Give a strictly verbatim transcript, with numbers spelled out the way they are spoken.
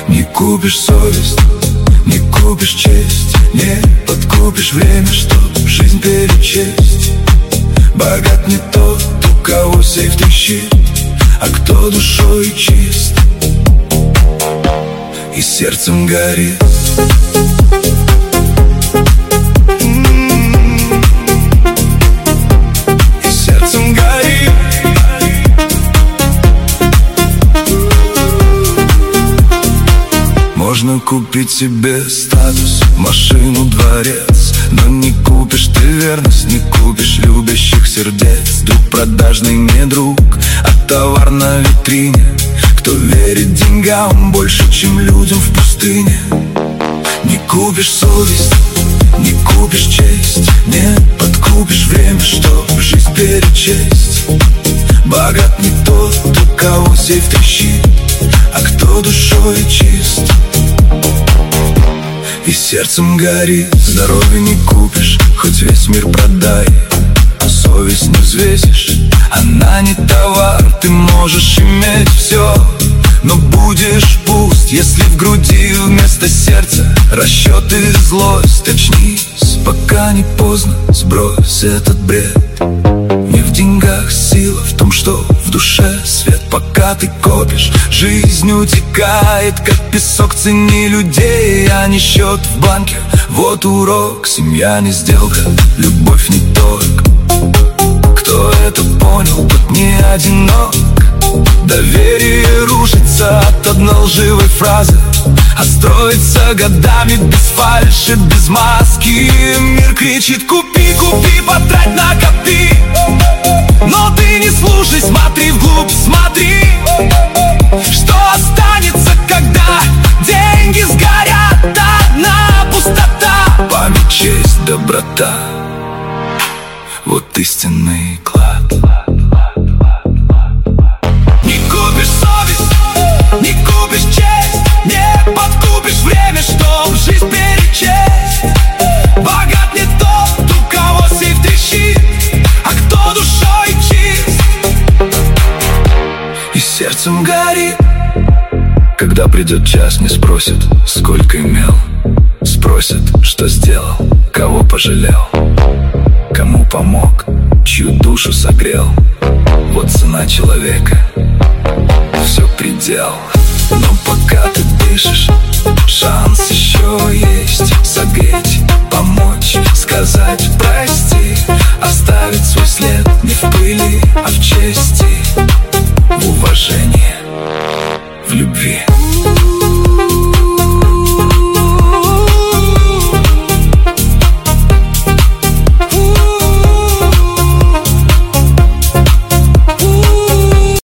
Не купишь совесть, не купишь честь, не подкупишь время, чтоб жизнь перечесть. Богат не тот, у кого сейф трещит, а кто душой чист и сердцем горит. И сердцем горит. Можно купить себе статус, машину, дворец, но не купишь ты верность, не купишь любящих сердец. Друг продажный не друг, а товар на витрине. Кто верит деньгам больше, чем людям в пустыне. Не купишь совесть, не купишь честь, не подкупишь время, чтоб жизнь перечесть. Богат не тот, у кого сейф трещит, а кто душой чист и сердцем горит. Здоровье не купишь, хоть весь мир продай, а совесть не взвесишь, она не товар. Ты можешь иметь все, но будешь пуст, если в груди вместо сердца расчеты и злость. Очнись, пока не поздно, сбрось этот бред. Не в деньгах сила, в том, что в душе свет. Пока ты копишь, жизнь утекает, как песок. Цени людей, а не счет в банке. Вот урок, семья не сделка, любовь не торг. Кто это понял, тот не одинок. Доверие рушится от одной лживой фразы, а строится годами без фальши, без маски. Мир кричит: купи, купи, потрать, накопи. Но ты не слушай, смотри вглубь, смотри, что останется, когда деньги сгорят. Одна пустота. Память, честь, доброта — вот истинный клад. Не купишь совесть, не купишь честь, не подкупишь время, чтоб жизнь перечесть. Богат не тот, у кого сейф трещит, а кто душой чист и сердцем горит. Когда придет час, не спросят, сколько имел, спросят, что сделал, кого пожалел, кому помог, чью душу согрел. Вот цена человека, все предел. Но пока ты дышишь, шанс еще есть. Согреть, помочь, сказать